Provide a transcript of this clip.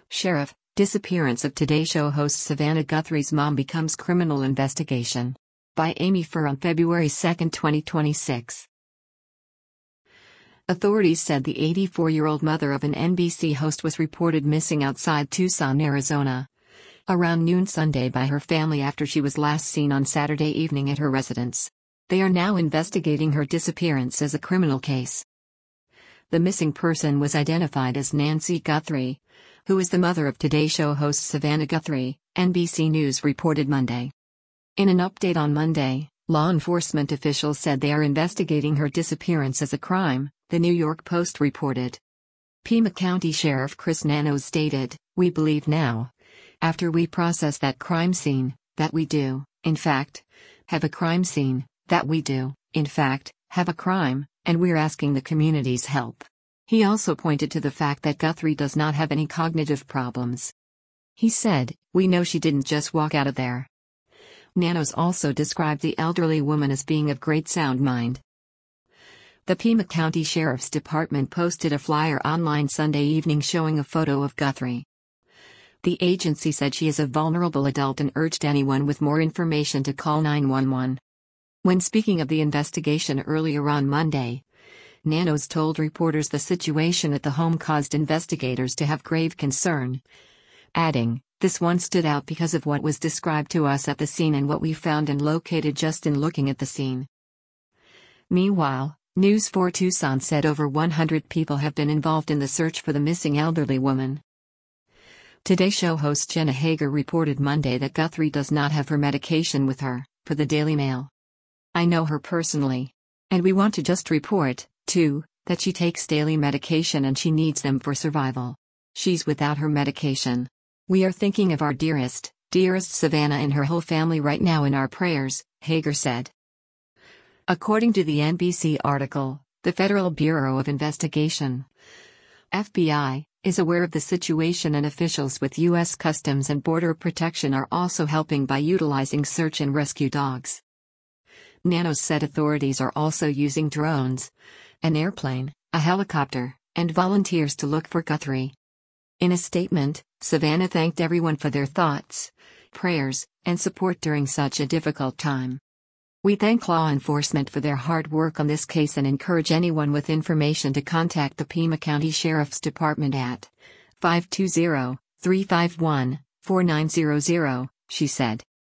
Sheriff, disappearance of Today Show host Savannah Guthrie's mom becomes criminal investigation. By Amy Furr on February 2, 2026. Authorities said the 84-year-old mother of an NBC host was reported missing outside Tucson, Arizona, around noon Sunday by her family after she was last seen on Saturday evening at her residence. They are now investigating her disappearance as a criminal case. The missing person was identified as Nancy Guthrie, who is the mother of Today Show host Savannah Guthrie, NBC News reported Monday. In an update on Monday, law enforcement officials said they are investigating her disappearance as a crime, the New York Post reported. Pima County Sheriff Chris Nanos stated, "We believe now, after we process that crime scene, that we do, in fact, have a crime scene, that we do, in fact, have a crime, and we're asking the community's help." He also pointed to the fact that Guthrie does not have any cognitive problems. He said, "We know she didn't just walk out of there." Nanos also described the elderly woman as being of great sound mind. The Pima County Sheriff's Department posted a flyer online Sunday evening showing a photo of Guthrie. The agency said she is a vulnerable adult and urged anyone with more information to call 911. When speaking of the investigation earlier on Monday, Nanos told reporters the situation at the home caused investigators to have grave concern, adding, "This one stood out because of what was described to us at the scene and what we found and located just in looking at the scene." Meanwhile, News 4 Tucson said over 100 people have been involved in the search for the missing elderly woman. Today Show host Jenna Hager reported Monday that Guthrie does not have her medication with her, for the Daily Mail. "I know her personally. And we want to just report, too, that she takes daily medication and she needs them for survival. She's without her medication. We are thinking of our dearest Savannah and her whole family right now in our prayers," Hager said. According to the NBC article, the Federal Bureau of Investigation, FBI, is aware of the situation and officials with U.S. Customs and Border Protection are also helping by utilizing search and rescue dogs. Nanos said authorities are also using drones, an airplane, a helicopter, and volunteers to look for Guthrie. In a statement, Savannah thanked everyone for their thoughts, prayers, and support during such a difficult time. "We thank law enforcement for their hard work on this case and encourage anyone with information to contact the Pima County Sheriff's Department at 520-351-4900, she said.